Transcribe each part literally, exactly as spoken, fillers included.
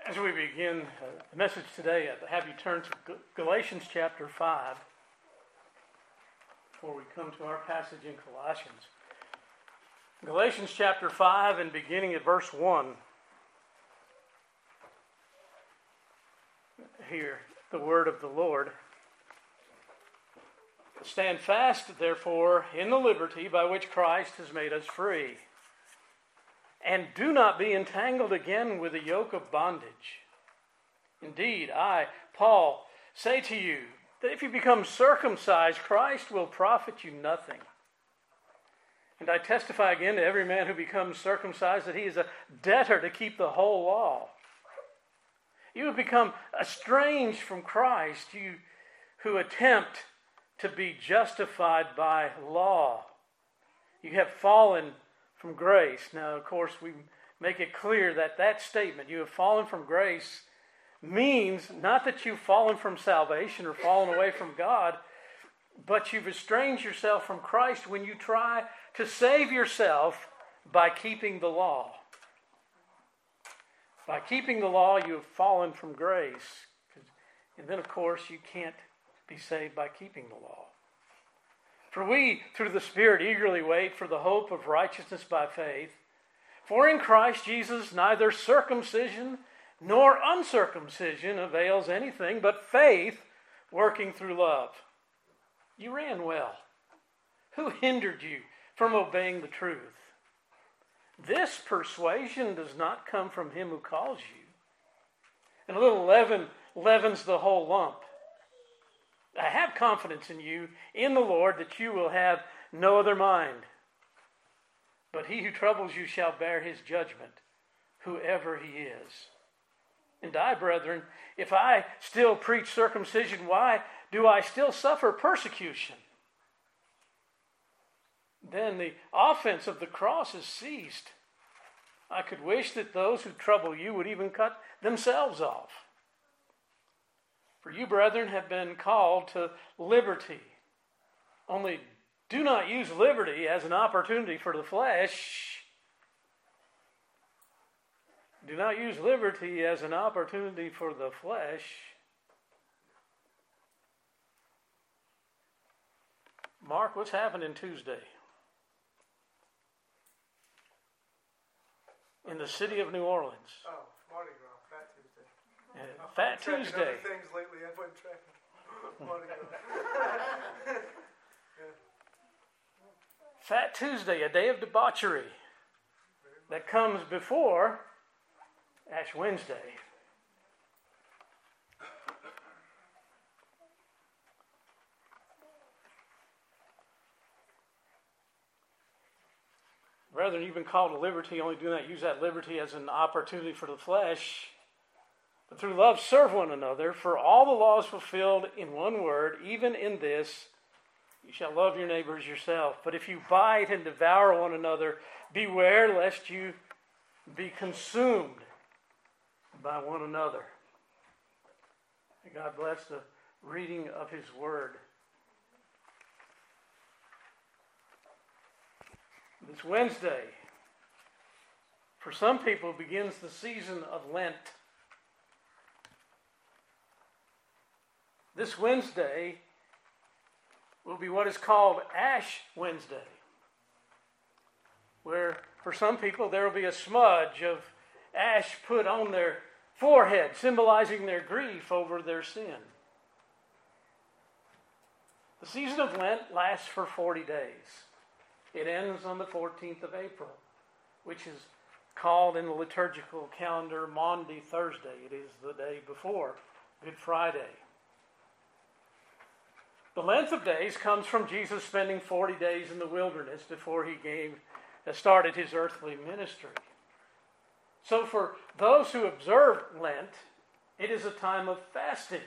As we begin uh, the message today, I'd have you turn to Galatians chapter five before we come to our passage in Colossians. Galatians chapter five and beginning at verse one. Hear the word of the Lord. Stand fast, therefore, in the liberty by which Christ has made us free. And do not be entangled again with the yoke of bondage. Indeed, I, Paul, say to you that if you become circumcised, Christ will profit you nothing. And I testify again to every man who becomes circumcised that he is a debtor to keep the whole law. You have become estranged from Christ, you who attempt to be justified by law. You have fallen from grace. Now, of course, we make it clear that that statement, you have fallen from grace, means not that you've fallen from salvation or fallen away from God, but you've estranged yourself from Christ when you try to save yourself by keeping the law. By keeping the law, you have fallen from grace. And then, of course, you can't be saved by keeping the law. For we, through the Spirit, eagerly wait for the hope of righteousness by faith. For in Christ Jesus neither circumcision nor uncircumcision avails anything, but faith working through love. You ran well. Who hindered you from obeying the truth? This persuasion does not come from him who calls you. And a little leaven leavens the whole lump. I have confidence in you, in the Lord, that you will have no other mind. But he who troubles you shall bear his judgment, whoever he is. And I, brethren, if I still preach circumcision, why do I still suffer persecution? Then the offense of the cross is ceased. I could wish that those who trouble you would even cut themselves off. For you, brethren, have been called to liberty. Only do not use liberty as an opportunity for the flesh. Do not use liberty as an opportunity for the flesh. Mark, what's happening Tuesday? In the city of New Orleans. Oh, Mardi Gras, Fat Tuesday. Yeah, Fat Tuesday. Other things lately, I've been tracking Mardi Gras. Yeah. Fat Tuesday, a day of debauchery that comes before Ash Wednesday. Brethren, you've been called to liberty. Only do not use that liberty as an opportunity for the flesh, but through love serve one another. For all the law is fulfilled in one word, even in this, you shall love your neighbor as yourself. But if you bite and devour one another, beware lest you be consumed by one another. May God bless the reading of his word. This Wednesday, for some people, begins the season of Lent. This Wednesday will be what is called Ash Wednesday, where for some people there will be a smudge of ash put on their forehead, symbolizing their grief over their sin. The season of Lent lasts for forty days. It ends on the fourteenth of April, which is called in the liturgical calendar Maundy Thursday. It is the day before Good Friday. The length of days comes from Jesus spending forty days in the wilderness before he gave, started his earthly ministry. So for those who observe Lent, it is a time of fasting.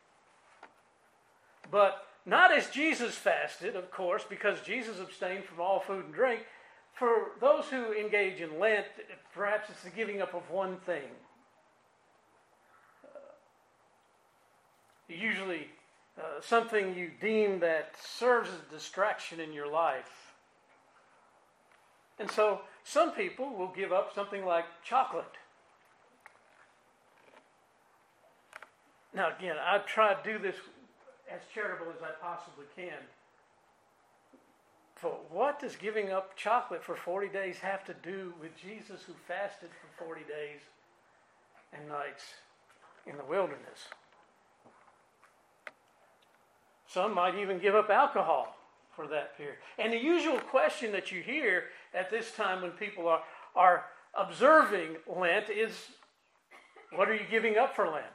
But not as Jesus fasted, of course, because Jesus abstained from all food and drink. For those who engage in Lent, perhaps it's the giving up of one thing. Uh, usually uh, something you deem that serves as a distraction in your life. And so some people will give up something like chocolate. Now, again, I've tried to do this as charitable as I possibly can. But what does giving up chocolate for forty days have to do with Jesus who fasted for forty days and nights in the wilderness? Some might even give up alcohol for that period. And the usual question that you hear at this time when people are, are observing Lent is, what are you giving up for Lent?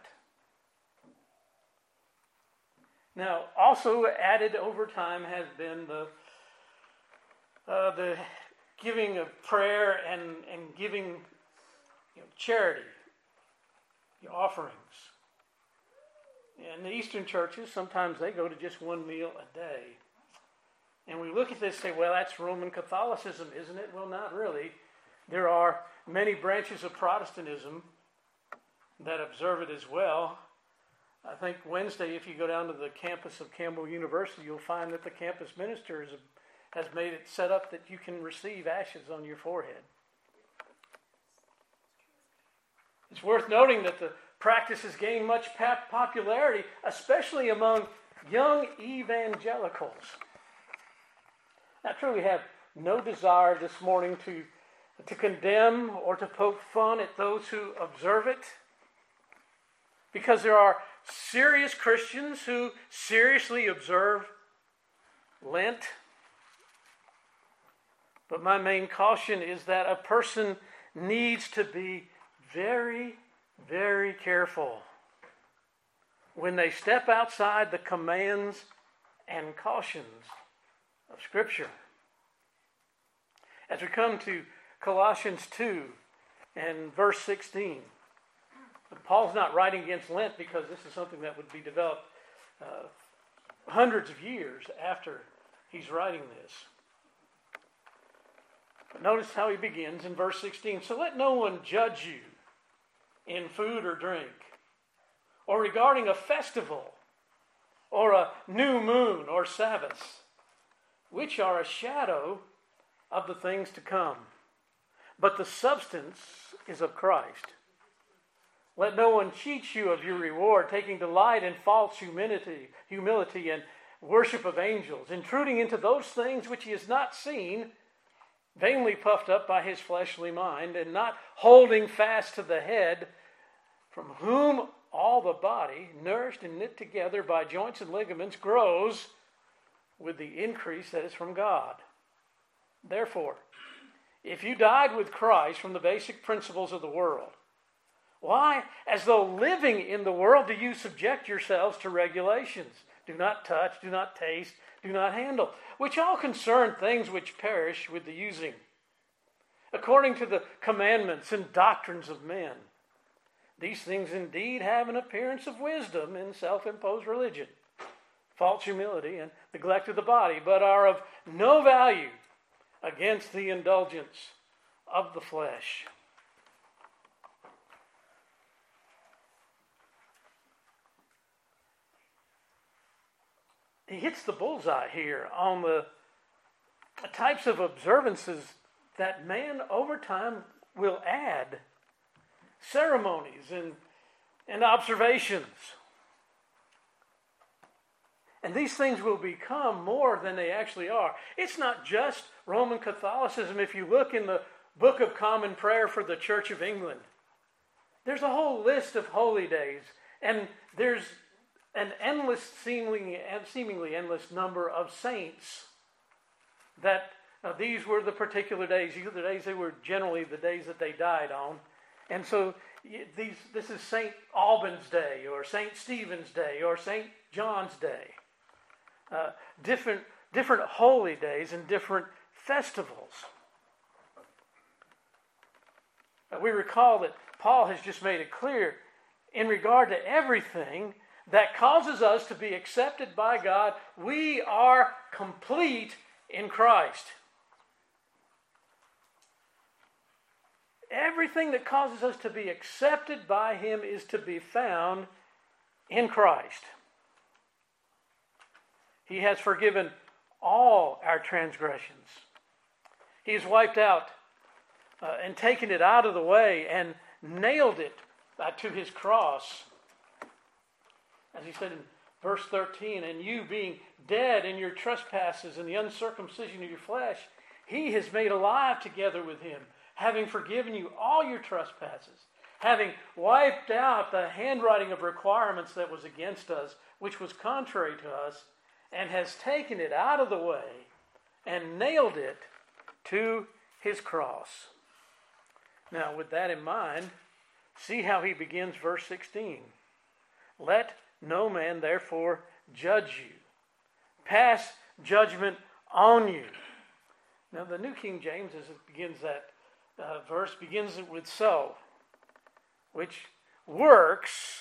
Now, also added over time has been the uh, the giving of prayer and, and giving, you know, charity, the offerings. In the Eastern churches, sometimes they go to just one meal a day. And we look at this and say, well, that's Roman Catholicism, isn't it? Well, not really. There are many branches of Protestantism that observe it as well. I think Wednesday, if you go down to the campus of Campbell University, you'll find that the campus minister is, has made it set up that you can receive ashes on your forehead. It's worth noting that the practice has gained much popularity, especially among young evangelicals. I truly have no desire this morning to, to condemn or to poke fun at those who observe it, because there are serious Christians who seriously observe Lent. But my main caution is that a person needs to be very, very careful when they step outside the commands and cautions of Scripture. As we come to Colossians two and verse sixteen, Paul's not writing against Lent because this is something that would be developed uh, hundreds of years after he's writing this. But notice how he begins in verse sixteen. So let no one judge you in food or drink, or regarding a festival, or a new moon or Sabbaths, which are a shadow of the things to come. But the substance is of Christ. Let no one cheat you of your reward, taking delight in false humility, humility and worship of angels, intruding into those things which he has not seen, vainly puffed up by his fleshly mind, and not holding fast to the head, from whom all the body, nourished and knit together by joints and ligaments, grows with the increase that is from God. Therefore, if you died with Christ from the basic principles of the world, why, as though living in the world, do you subject yourselves to regulations? Do not touch, do not taste, do not handle, which all concern things which perish with the using, according to the commandments and doctrines of men. These things indeed have an appearance of wisdom in self-imposed religion, false humility, and neglect of the body, but are of no value against the indulgence of the flesh. He hits the bullseye here on the types of observances that man over time will add. Ceremonies and, and observations. And these things will become more than they actually are. It's not just Roman Catholicism. If you look in the Book of Common Prayer for the Church of England, there's a whole list of holy days, and there's an endless, seemingly, seemingly endless number of saints that uh, these were the particular days. These are the days they were generally the days that they died on. And so these, this is Saint Albans Day, or Saint Stephen's Day, or Saint John's Day. Uh, different, different holy days and different festivals. Uh, we recall that Paul has just made it clear in regard to everything that causes us to be accepted by God, we are complete in Christ. Everything that causes us to be accepted by Him is to be found in Christ. He has forgiven all our transgressions. He has wiped out uh, and taken it out of the way and nailed it uh, to His cross As he said in verse thirteen, and you being dead in your trespasses and the uncircumcision of your flesh, he has made alive together with him, having forgiven you all your trespasses, having wiped out the handwriting of requirements that was against us, which was contrary to us, and has taken it out of the way and nailed it to his cross. Now, with that in mind, see how he begins verse sixteen. Let no man therefore judge you, pass judgment on you. Now, the New King James, as it begins that uh, verse, begins it with so, which works,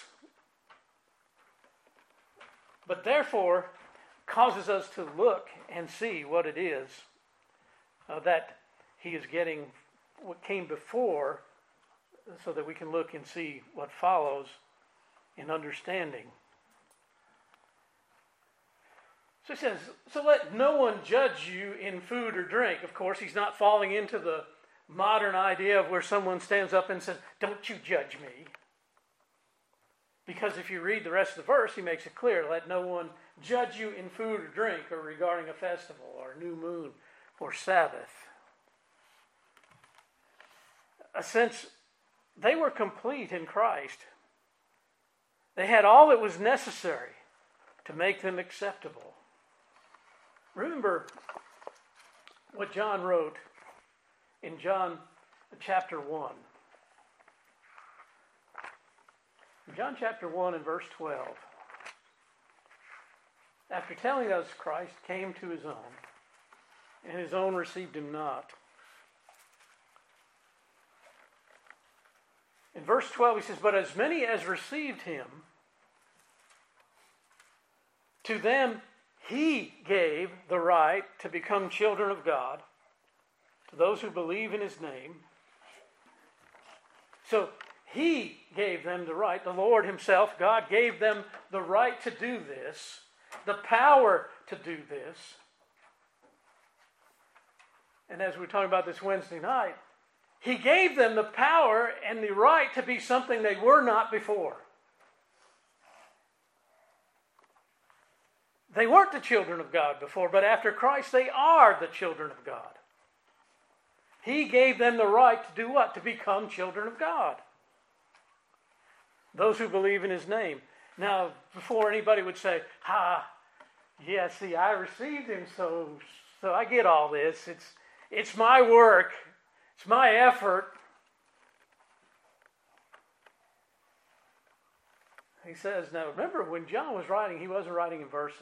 but therefore causes us to look and see what it is uh, that he is getting, what came before, so that we can look and see what follows in understanding. So he says, so let no one judge you in food or drink. Of course, he's not falling into the modern idea of where someone stands up and says, don't you judge me. Because if you read the rest of the verse, he makes it clear, let no one judge you in food or drink or regarding a festival or new moon or Sabbath. Since they were complete in Christ, they had all that was necessary to make them acceptable. Remember what John wrote in John chapter one. In John chapter one and verse twelve. After telling us Christ came to his own, and his own received him not. In verse twelve he says, but as many as received him, to them he gave the right to become children of God, to those who believe in his name. So he gave them the right. The Lord himself, God, gave them the right to do this, the power to do this. And as we were talking about this Wednesday night, he gave them the power and the right to be something they were not before. They weren't the children of God before, but after Christ they are the children of God. He gave them the right to do what? To become children of God. Those who believe in his name. Now, before anybody would say, ha, yeah, see, I received him, so so I get all this. It's it's my work. It's my effort. He says, now remember, when John was writing, he wasn't writing in verses.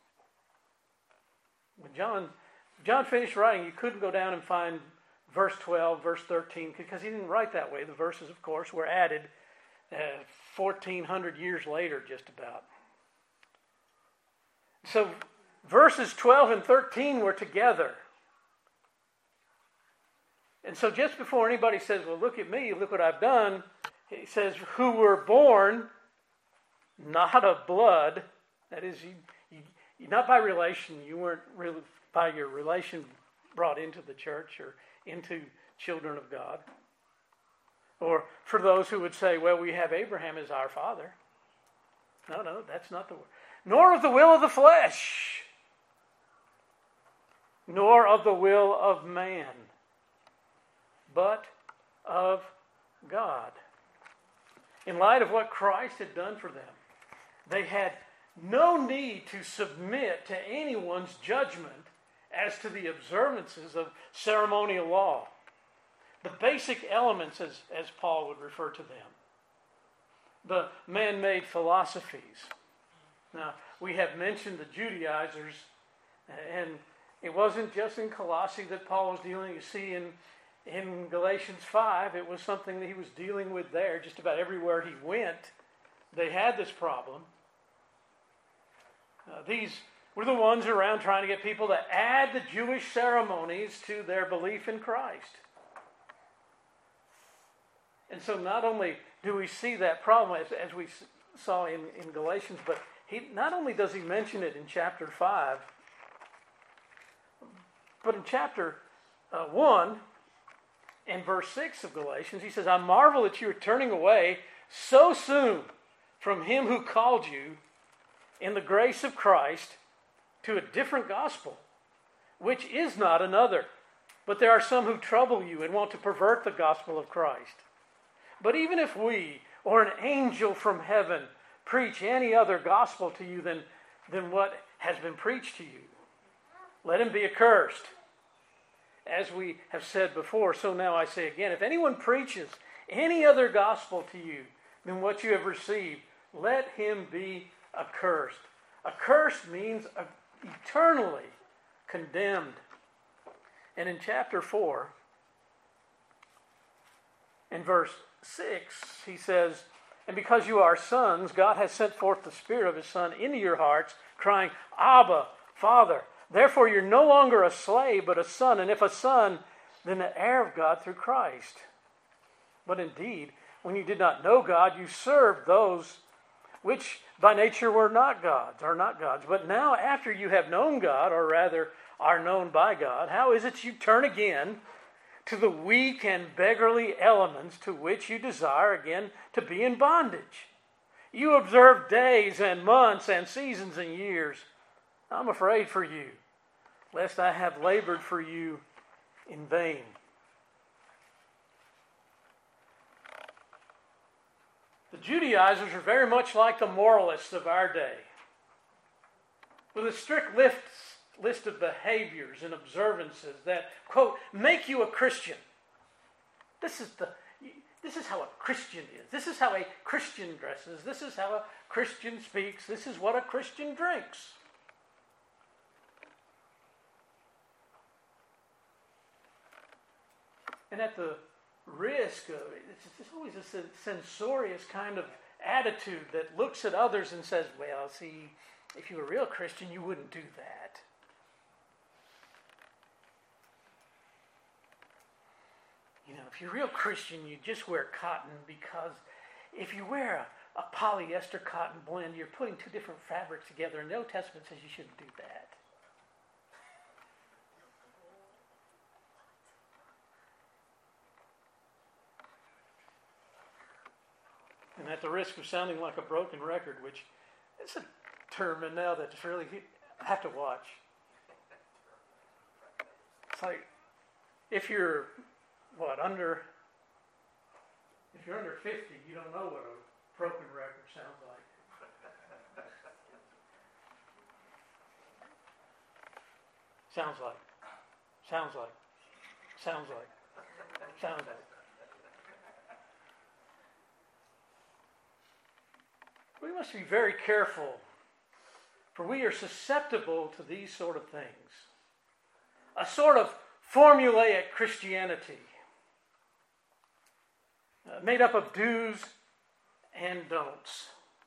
When John, John finished writing, you couldn't go down and find verse twelve, verse thirteen, because he didn't write that way. The verses, of course, were added uh, fourteen hundred years later, just about. So verses twelve and thirteen were together. And so just before anybody says, well, look at me, look what I've done, he says, who were born not of blood, that is, you, you, not by relation, you weren't really by your relation brought into the church or into children of God. Or for those who would say, well, we have Abraham as our father. No, no, that's not the word. Nor of the will of the flesh, nor of the will of man, but of God. In light of what Christ had done for them, they had no need to submit to anyone's judgment as to the observances of ceremonial law. The basic elements, as, as Paul would refer to them. The man-made philosophies. Now, we have mentioned the Judaizers, and it wasn't just in Colossae that Paul was dealing. You see, in, in Galatians five, it was something that he was dealing with there. Just about everywhere he went, they had this problem. Uh, these were the ones around trying to get people to add the Jewish ceremonies to their belief in Christ. And so not only do we see that problem as, as we saw in, in Galatians, but he not only does he mention it in chapter five, but in chapter uh, one and verse six of Galatians, he says, I marvel that you are turning away so soon from him who called you in the grace of Christ to a different gospel, which is not another. But there are some who trouble you and want to pervert the gospel of Christ. But even if we or an angel from heaven preach any other gospel to you than, than what has been preached to you, let him be accursed. As we have said before, so now I say again, if anyone preaches any other gospel to you than what you have received, let him be accursed. Accursed means eternally condemned. And in chapter four, in verse six, he says, and because you are sons, God has sent forth the Spirit of His Son into your hearts, crying, Abba, Father. Therefore you're no longer a slave, but a son. And if a son, then the heir of God through Christ. But indeed, when you did not know God, you served those which by nature were not gods, are not gods. But now after you have known God, or rather are known by God, how is it you turn again to the weak and beggarly elements to which you desire again to be in bondage? You observe days and months and seasons and years. I'm afraid for you, lest I have labored for you in vain. The Judaizers are very much like the moralists of our day, with a strict list, list of behaviors and observances that, quote, make you a Christian. This is the this is how a Christian is. This is how a Christian dresses. This is how a Christian speaks. This is what a Christian drinks. And at the risk of, it's, it's always a censorious kind of attitude that looks at others and says, well, see, if you were a real Christian, you wouldn't do that. You know, if you're a real Christian, you just wear cotton, because if you wear a, a polyester cotton blend, you're putting two different fabrics together, and the Old Testament says you shouldn't do that. And at the risk of sounding like a broken record, which is a term and now that's really, I have to watch. It's like, if you're, what, under, if you're under fifty, you don't know what a broken record sounds like. Sounds like, sounds like, sounds like, sounds like. We must be very careful, for we are susceptible to these sort of things. A sort of formulaic Christianity, uh, made up of do's and don'ts.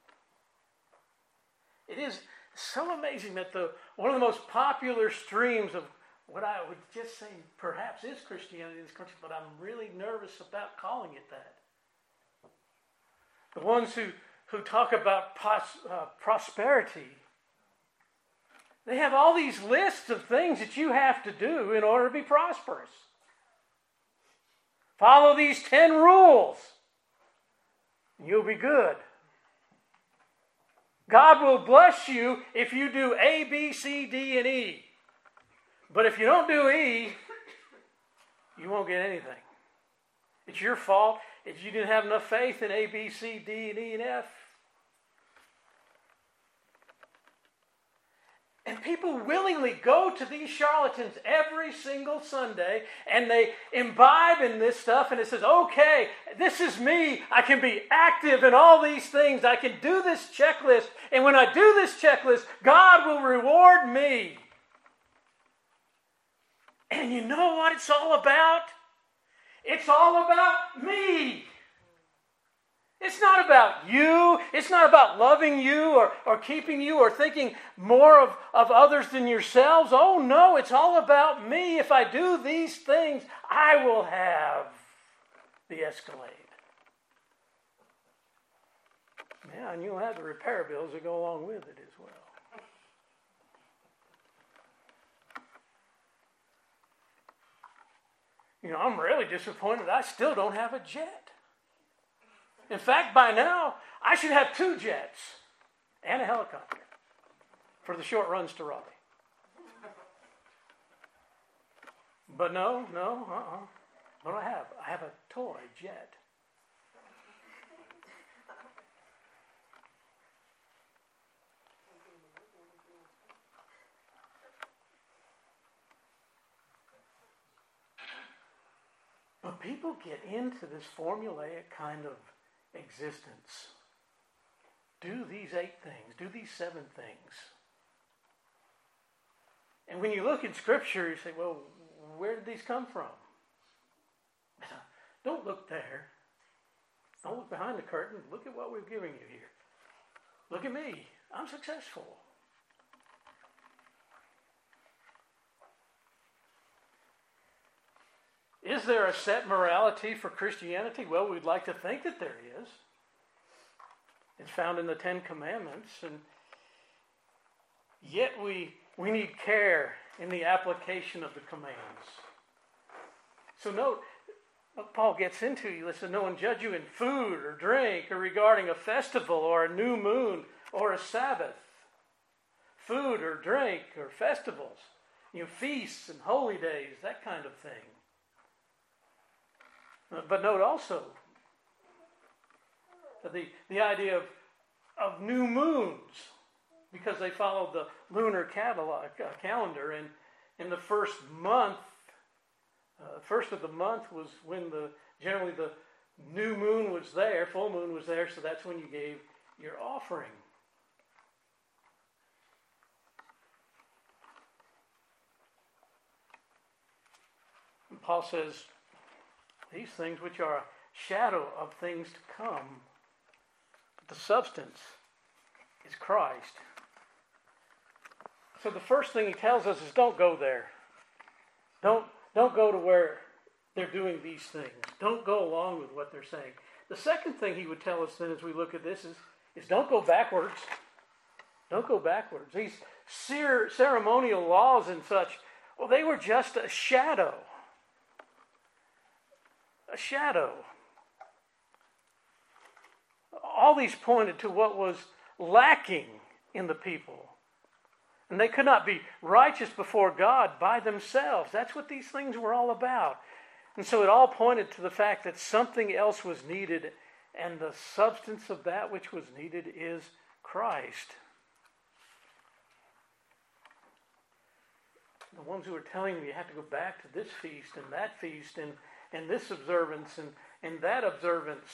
It is so amazing that the one of the most popular streams of what I would just say perhaps is Christianity in this country, but I'm really nervous about calling it that. The ones who who talk about pos, uh, prosperity, they have all these lists of things that you have to do in order to be prosperous. Follow these ten rules, and you'll be good. God will bless you if you do A, B, C, D, and E. But if you don't do E, you won't get anything. It's your fault if you didn't have enough faith in A, B, C, D, and E, and F. And people willingly go to these charlatans every single Sunday, and they imbibe in this stuff, and it says, okay, this is me. I can be active in all these things. I can do this checklist, and when I do this checklist, God will reward me. And you know what it's all about? It's all about me. It's not about you. It's not about loving you or, or keeping you or thinking more of, of others than yourselves. Oh no, it's all about me. If I do these things, I will have the Escalade. Yeah, and you'll have the repair bills that go along with it as well. You know, I'm really disappointed I still don't have a jet. In fact, by now, I should have two jets and a helicopter. for the short runs to Raleigh. But no, no, uh-uh. What do I have? I have a toy jet. But people get into this formulaic kind of existence. Do these eight things. Do these seven things. And when you look in Scripture, you say, well, where did these come from? Don't look there. Don't look behind the curtain. Look at what we're giving you here. Look at me. I'm successful. Is there a set morality for Christianity? Well, we'd like to think that there is. It's found in the Ten Commandments, and yet we we need care in the application of the commands. So note what Paul gets into. He lets no one judge you in food or drink or regarding a festival or a new moon or a Sabbath. Food or drink or festivals, you know, feasts and holy days, that kind of thing. But note also the, the idea of, of new moons, because they followed the lunar catalog, uh, calendar, and in the first month, uh, first of the month was when the generally the new moon was there, full moon was there, so that's when you gave your offering. And Paul says, these things which are a shadow of things to come, but the substance is Christ. So the first thing he tells us is don't go there. Don't, don't go to where they're doing these things. Don't go along with what they're saying. The second thing he would tell us then as we look at this is, is don't go backwards. Don't go backwards. These ceremonial laws and such, well, they were just a shadow. A shadow. All these pointed to what was lacking in the people. And they could not be righteous before God by themselves. That's what these things were all about. And so it all pointed to the fact that something else was needed, and the substance of that which was needed is Christ. The ones who are telling me you have to go back to this feast and that feast and, and this observance and, and that observance.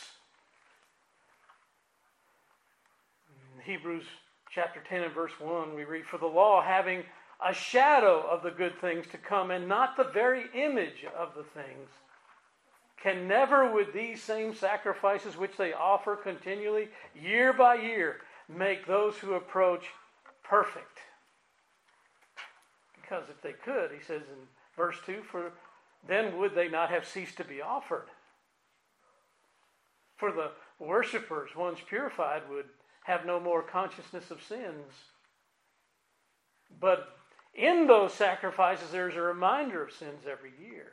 In Hebrews chapter ten and verse one, we read, for the law having a shadow of the good things to come and not the very image of the things, can never with these same sacrifices which they offer continually year by year make those who approach perfect. Because if they could, he says in verse two, for then would they not have ceased to be offered. For the worshipers, once purified, would have no more consciousness of sins. But in those sacrifices, there's a reminder of sins every year.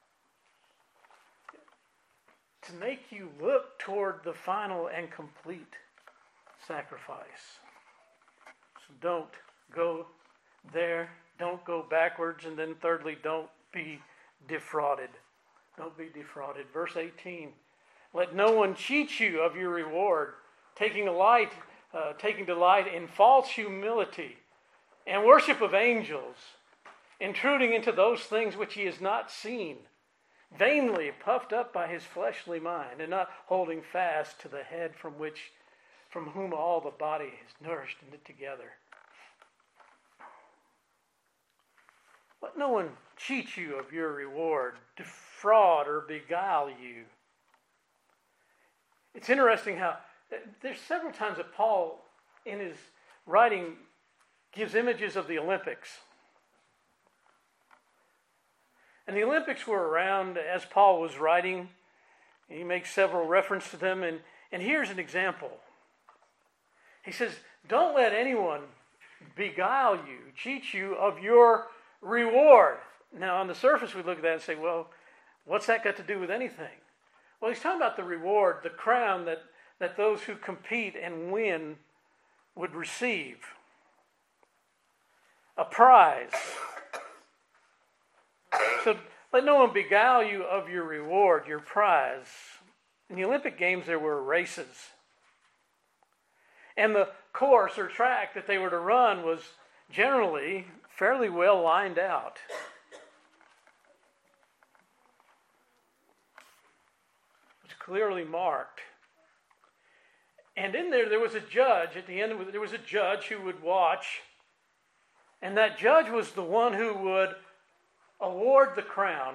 To make you look toward the final and complete sacrifice. So don't go there. Don't go backwards. And then thirdly, don't be defrauded. Don't be defrauded. Verse eighteen. Let no one cheat you of your reward, taking a light, uh, taking delight in false humility and worship of angels, intruding into those things which he has not seen, vainly puffed up by his fleshly mind, and not holding fast to the head from which, from whom all the body is nourished and knit together. Let no one cheat you of your reward, defraud or beguile you. It's interesting how there's several times that Paul, in his writing, gives images of the Olympics. And the Olympics were around as Paul was writing. He makes several references to them. And, and here's an example. He says, don't let anyone beguile you, cheat you of your reward. Now, on the surface, we look at that and say, well, what's that got to do with anything? Well, he's talking about the reward, the crown that, that those who compete and win would receive. a prize. So let no one beguile you of your reward, your prize. In the Olympic Games, there were races. And the course or track that they were to run was generally fairly well lined out. It was clearly marked. And in there, there was a judge. At the end, there was a judge who would watch. And that judge was the one who would award the crown.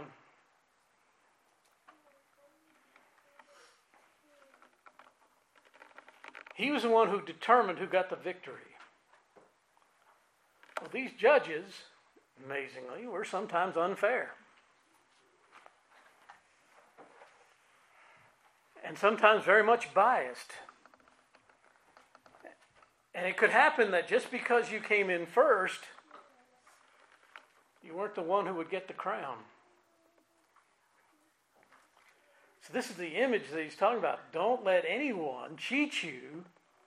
He was the one who determined who got the victory. Well, these judges, amazingly, were sometimes unfair. And sometimes very much biased. And it could happen that just because you came in first, you weren't the one who would get the crown. So this is the image that he's talking about. Don't let anyone cheat you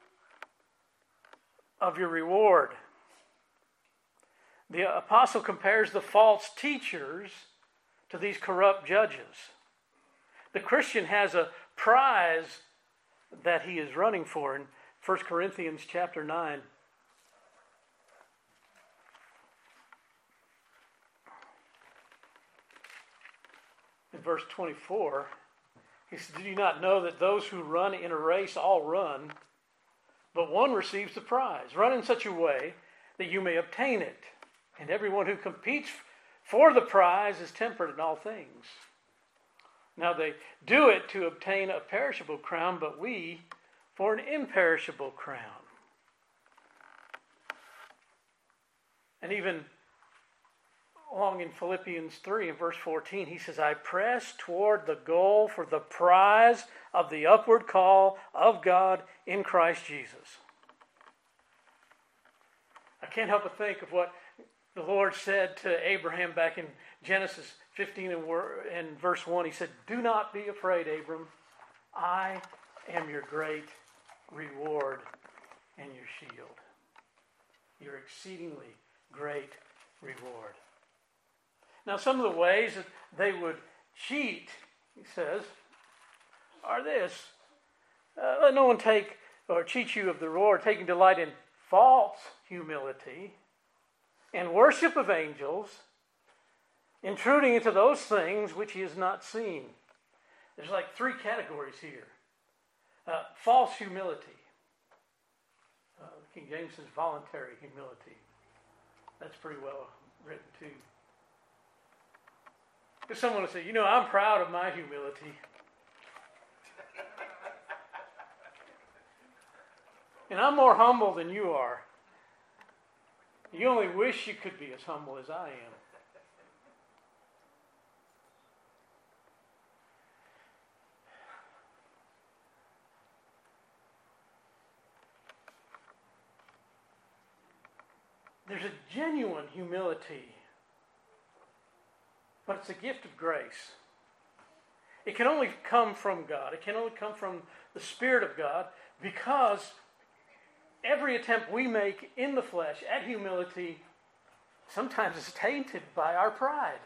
of your reward. The apostle compares the false teachers to these corrupt judges. The Christian has a prize that he is running for in First Corinthians chapter nine. In verse twenty-four, he says, "Do you not know that those who run in a race all run, but one receives the prize? Run in such a way that you may obtain it. And everyone who competes for the prize is temperate in all things. Now they do it to obtain a perishable crown, but we for an imperishable crown." And even along in Philippians three and verse fourteen, he says, "I press toward the goal for the prize of the upward call of God in Christ Jesus." I can't help but think of what the Lord said to Abraham back in Genesis fifteen and verse one. He said, "Do not be afraid, Abram. I am your great reward and your shield." Your exceedingly great reward. Now, some of the ways that they would cheat, he says, are this. Uh, let no one take or cheat you of the reward, taking delight in false humility and worship of angels, intruding into those things which he has not seen. There's like three categories here. Uh, false humility. Uh, King James says voluntary humility. That's pretty well written too. Because someone will say, you know, I'm proud of my humility. And I'm more humble than you are. You only wish you could be as humble as I am. There's a genuine humility, but it's a gift of grace. It can only come from God. It can only come from the Spirit of God, because every attempt we make in the flesh at humility sometimes is tainted by our pride.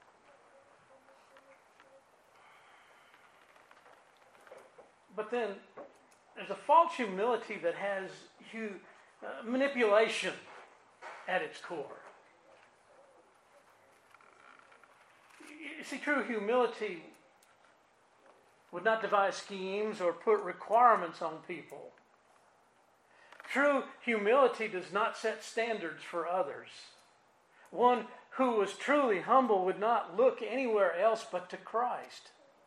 But then there's a false humility that has hu- uh, manipulation at its core. You see, true humility would not devise schemes or put requirements on people. True humility does not set standards for others. One who was truly humble would not look anywhere else but to Christ.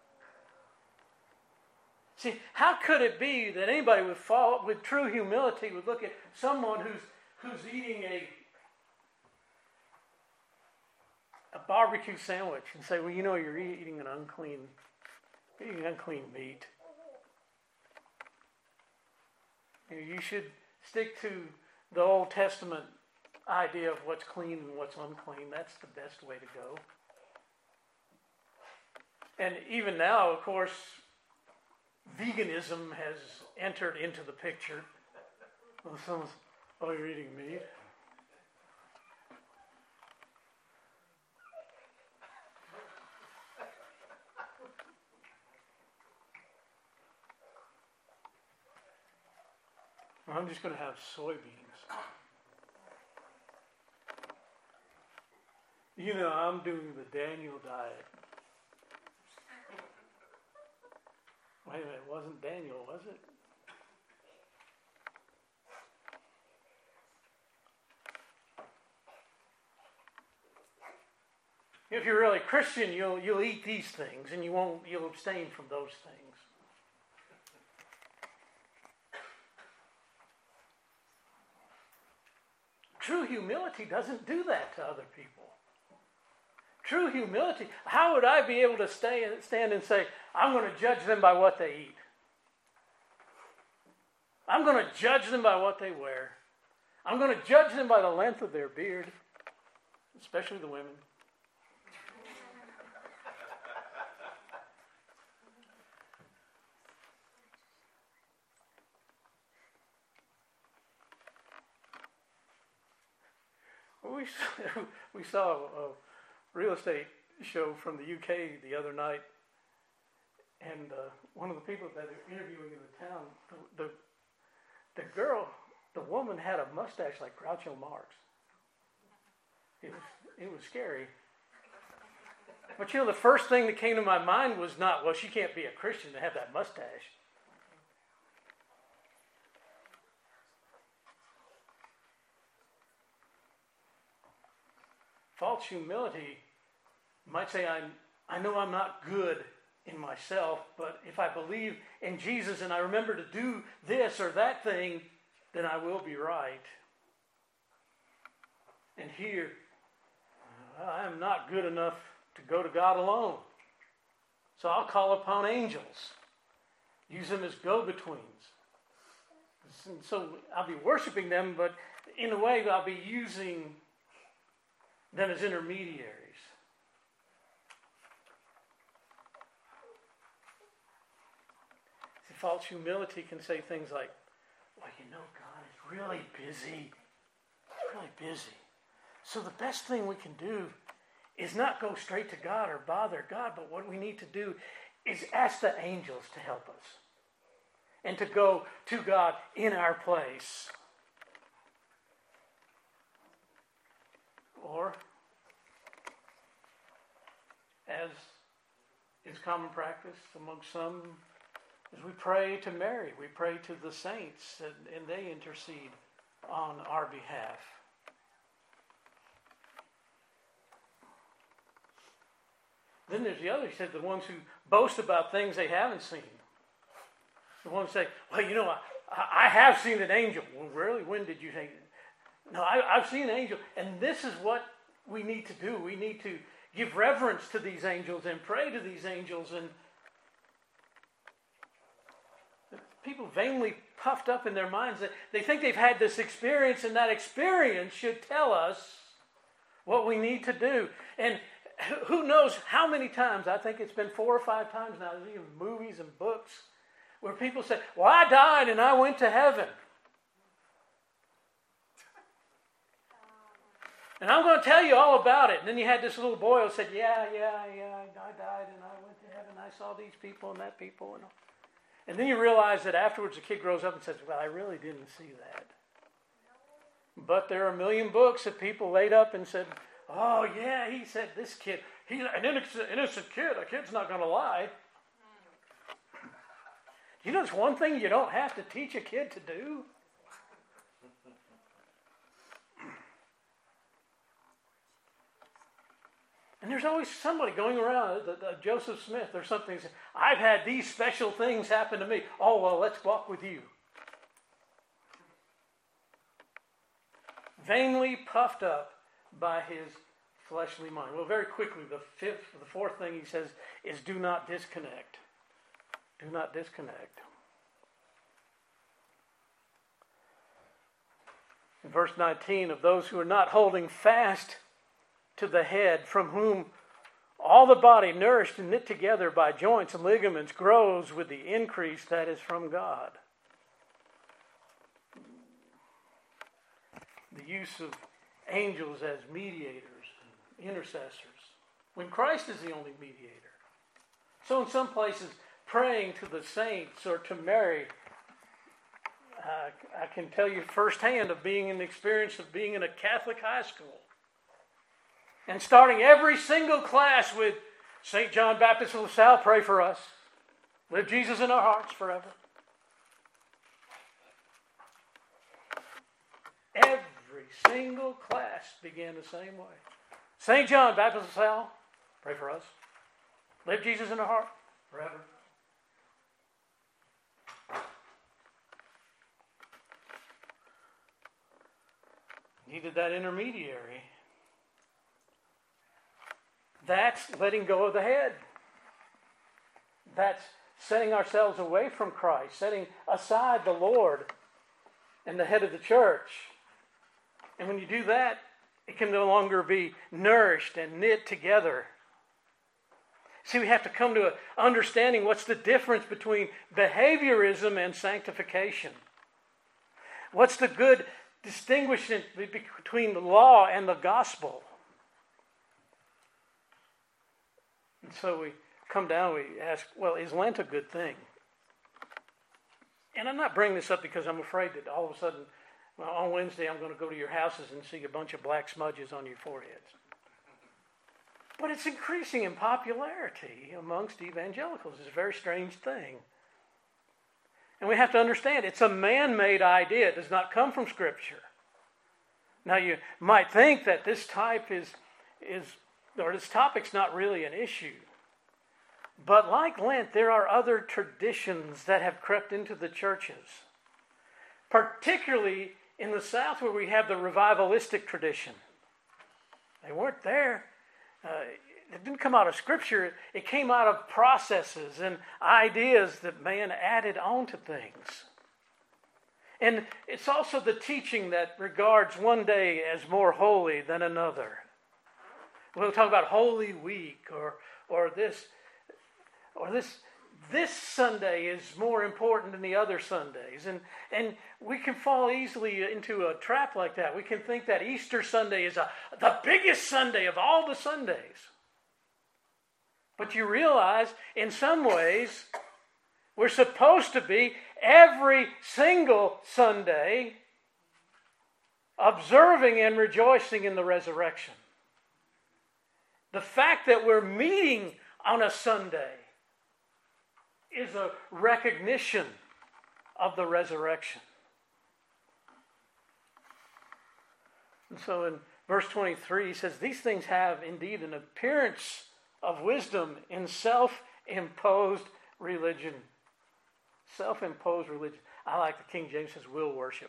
See, how could it be that anybody with, fall, with true humility would look at someone who's who's eating a a barbecue sandwich and say, well, you know, you're eating an unclean, you're eating unclean meat. You know, you should stick to the Old Testament idea of what's clean and what's unclean. That's the best way to go. And even now, of course, veganism has entered into the picture. Well, someone's, oh, you're eating meat? I'm just going to have soybeans. You know, I'm doing the Daniel diet. Wait a minute, it wasn't Daniel, was it? If you're really Christian, you'll you'll eat these things, and you won't you'll abstain from those things. True humility doesn't do that to other people. True humility, how would I be able to stay, stand and say, I'm going to judge them by what they eat? I'm going to judge them by what they wear. I'm going to judge them by the length of their beard, especially the women. We, we saw a real estate show from the U K the other night, and uh, one of the people that they're interviewing in the town, the, the the girl, the woman had a mustache like Groucho Marx. It was it was scary. But you know, the first thing that came to my mind was not, well, she can't be a Christian to have that mustache. False humility might say, I, I know I'm not good in myself, but if I believe in Jesus and I remember to do this or that thing, then I will be right. And here, uh, I am not good enough to go to God alone. So I'll call upon angels. Use them as go-betweens. And so I'll be worshiping them, but in a way I'll be using them as intermediaries. See, false humility can say things like, well, you know, God is really busy. He's really busy. So the best thing we can do is not go straight to God or bother God, but what we need to do is ask the angels to help us and to go to God in our place. Or, as is common practice among some, as we pray to Mary, we pray to the saints, and, and they intercede on our behalf. Then there's the other, he said, the ones who boast about things they haven't seen. The ones who say, well, you know, I, I have seen an angel. Well, really? When did you say? No, I, I've seen an angel. And this is what we need to do. We need to give reverence to these angels and pray to these angels. And people vainly puffed up in their minds that they think they've had this experience, and that experience should tell us what we need to do. And who knows how many times, I think it's been four or five times now, even movies and books, where people say, well, I died and I went to heaven. And I'm going to tell you all about it. And then you had this little boy who said, yeah, yeah, yeah, I died and I went to heaven. I saw these people and that people. And, and then you realize that afterwards the kid grows up and says, well, I really didn't see that. But there are a million books that people laid up and said, oh, yeah, he said this kid, he's an innocent, innocent kid. A kid's not going to lie. You know, it's one thing you don't have to teach a kid to do. And there's always somebody going around, the, the Joseph Smith or something, saying, I've had these special things happen to me. Oh, well, let's walk with you. Vainly puffed up by his fleshly mind. Well, very quickly, the fifth, the fourth thing he says is do not disconnect. Do not disconnect. In verse nineteen, of those who are not holding fast to the head, from whom all the body, nourished and knit together by joints and ligaments, grows with the increase that is from God. The use of angels as mediators, intercessors, when Christ is the only mediator. So in some places, praying to the saints or to Mary, Uh, I can tell you firsthand of being in the experience of being in a Catholic high school and starting every single class with Saint John Baptist of LaSalle, pray for us. Live Jesus in our hearts forever. Every single class began the same way. Saint John Baptist of LaSalle, pray for us. Live Jesus in our heart forever. Needed that intermediary. That's letting go of the head. That's setting ourselves away from Christ, setting aside the Lord and the head of the church. And when you do that, it can no longer be nourished and knit together. See, we have to come to an understanding what's the difference between behaviorism and sanctification. What's the good distinguishing between the law and the gospel? And so we come down, we ask, well, is Lent a good thing? And I'm not bringing this up because I'm afraid that all of a sudden, well, on Wednesday, I'm going to go to your houses and see a bunch of black smudges on your foreheads. But it's increasing in popularity amongst evangelicals. It's a very strange thing. And we have to understand, it's a man-made idea. It does not come from Scripture. Now, you might think that this type is, is or this topic's not really an issue. But like Lent, there are other traditions that have crept into the churches. Particularly in the South, where we have the revivalistic tradition. They weren't there. Uh, it didn't come out of Scripture. It came out of processes and ideas that man added on to things. And it's also the teaching that regards one day as more holy than another. We'll talk about Holy Week or or this or this this Sunday is more important than the other Sundays. And and we can fall easily into a trap like that. We can think that Easter Sunday is a, the biggest Sunday of all the Sundays. But you realize, in some ways, we're supposed to be every single Sunday observing and rejoicing in the resurrection. The fact that we're meeting on a Sunday is a recognition of the resurrection. And so in verse twenty-three, he says, these things have indeed an appearance of wisdom in self-imposed religion. Self-imposed religion. I like the King James says will worship.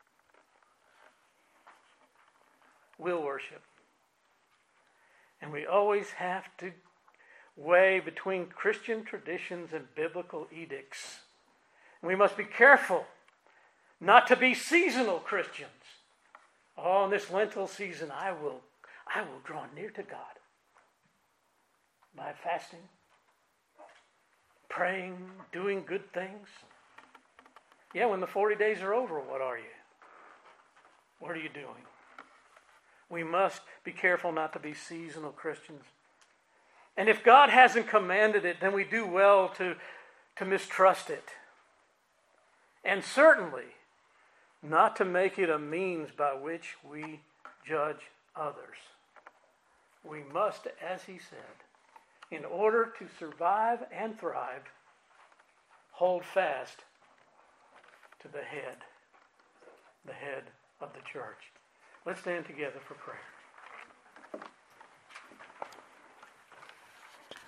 Will worship. And we always have to weigh between Christian traditions and biblical edicts. We must be careful not to be seasonal Christians. Oh, in this Lenten season, I will, I will draw near to God by fasting, praying, doing good things. Yeah, when the forty days are over, what are you? What are you doing? We must be careful not to be seasonal Christians. And if God hasn't commanded it, then we do well to, to mistrust it. And certainly not to make it a means by which we judge others. We must, as he said, in order to survive and thrive, hold fast to the head, the head of the church. Let's stand together for prayer.